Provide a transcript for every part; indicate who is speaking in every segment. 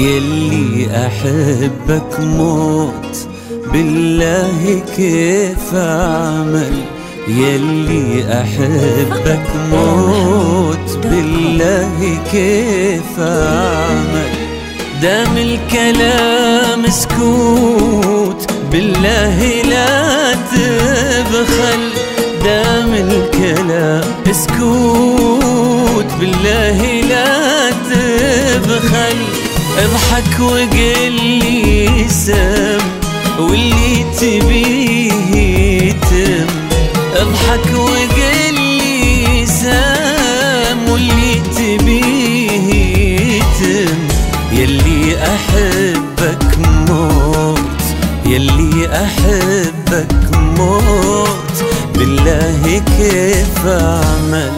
Speaker 1: يلي أحبك موت، بالله كيف أعمل؟ يلي أحبك موت، بالله كيف أعمل؟ دام الكلام سكوت، بالله لا تبخل. دام الكلام سكوت، بالله لا تبخل. اضحك وقل لي سم، واللي تبيه يتم. اضحك وقل لي سم، واللي تبيه يتم. يلي أحبك موت، يلي أحبك موت، بالله كيف أعمل؟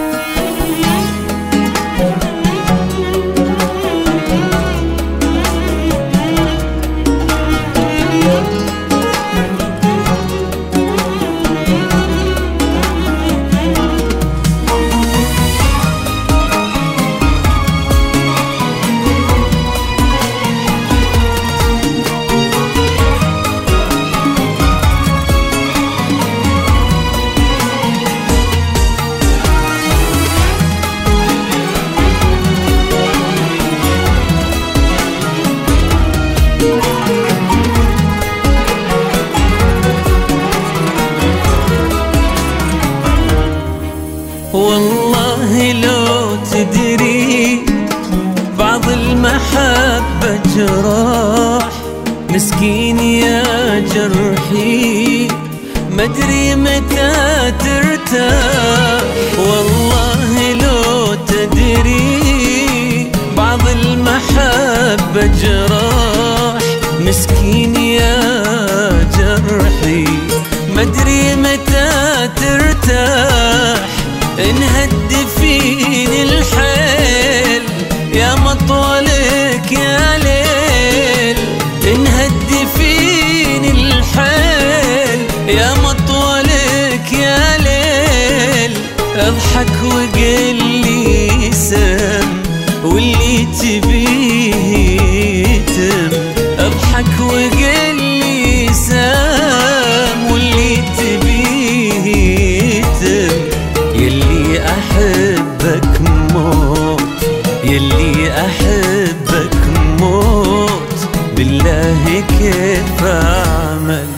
Speaker 1: والله لو تدري بعض المحبة جراح، مسكين يا جرحي مدري متى ترتاح. والله لو تدري بعض المحبة جراح، مسكين يا جرحي مدري متى ترتاح. انهد فيني الحيل يا مطولك يا ليل. انهد فيني الحيل يا مطولك يا ليل. اضحك وقل لي سم، واللي تبيه يتم. اضحك وقل لي سم، واللي تبيه يتم. يلي أحبك موت، يلي أحبك موت، بالله كيف أعمل؟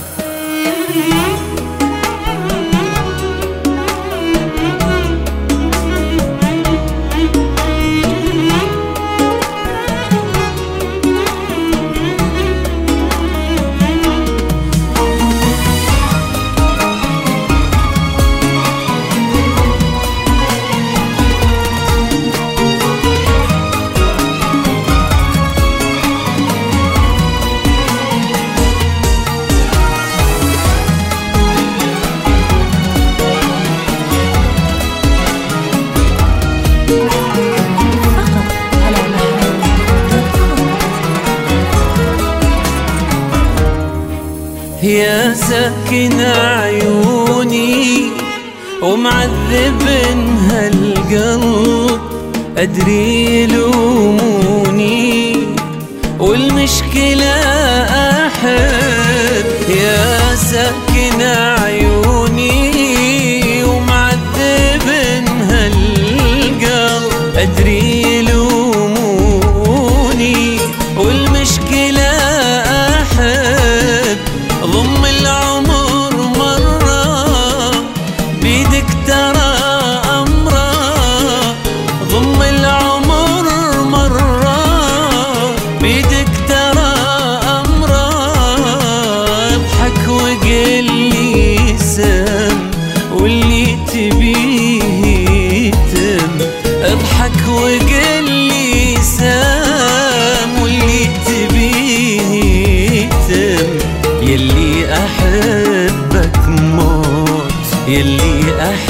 Speaker 1: يا ساكن عيوني ومعذب هالقلب، أدري يلوموني والمشكلة أحب. يا ساكن عيوني ومعذب هالقلب، أدري يلوموني والمشكلة أحب. ضم العمر مرة بيدك ترى أمره. ضم العمر مرة بيدك ترى أمره. اضحك وقل لي سم، واللي تبيه يتم. اضحك وقل لي سم، واللي تبيه يتم. يلي أحبك موت، يلي أحبك